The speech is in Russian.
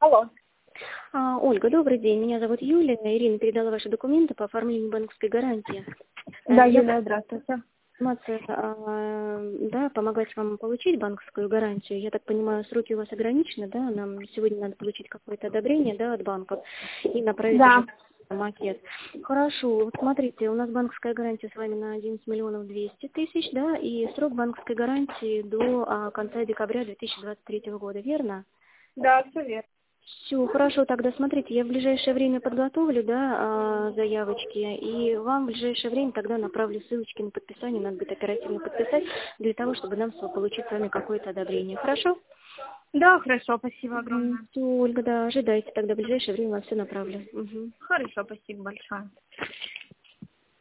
Алло. Ольга, добрый день. Меня зовут Юлия. Ирина передала ваши документы по оформлению банковской гарантии. Да, Я Юлия, здравствуйте. информация, да, помогать вам получить банковскую гарантию. Я так понимаю, сроки у вас ограничены, да? Нам сегодня надо получить какое-то одобрение, да, от банков и направить Да. уже макет. Хорошо. Вот смотрите, у нас банковская гарантия с вами на 11 миллионов 200 тысяч, да, и срок банковской гарантии до конца декабря 2023 года, верно? Да, все верно. Все, хорошо, тогда смотрите, я в ближайшее время подготовлю, да, заявочки, и вам в ближайшее время тогда направлю ссылочки на подписание, надо будет оперативно подписать, для того, чтобы нам получить с вами какое-то одобрение. Хорошо? Да, хорошо, спасибо огромное. Все, Ольга, да, ожидайте, тогда в ближайшее время вам все направлю. Мгм. Хорошо, спасибо большое.